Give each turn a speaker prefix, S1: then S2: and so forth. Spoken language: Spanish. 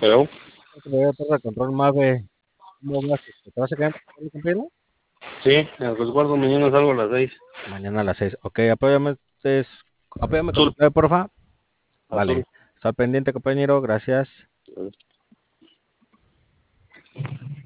S1: Pero,
S2: Le voy a pasar control más de cómo vas. ¿Te vas a quedar en el campeón?
S1: sí, en el resguardo mañana salgo a las 6.
S2: Mañana a las 6. Ok, apóyame con tu
S1: Azul,
S2: clave, porfa.
S1: azul.
S2: Vale. Está pendiente, compañero. Gracias.